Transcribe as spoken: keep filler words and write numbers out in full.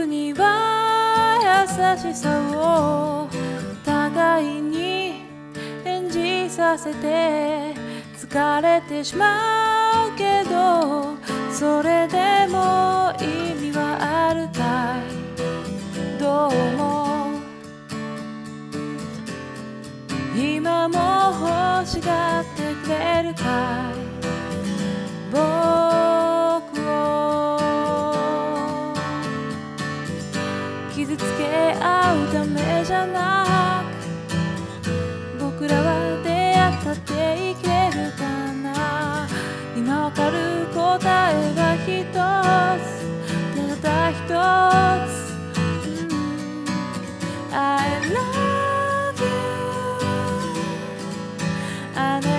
僕には優しさを互いに演じさせて疲れてしまうけど、それでも意味はあるかい。どうも今も欲しがってくれるかい。僕を傷つけ合うためじゃなく、僕らは出会ったって生きれるかな。今わかる答えが一つ、ただ一つ、うん、I love you。あな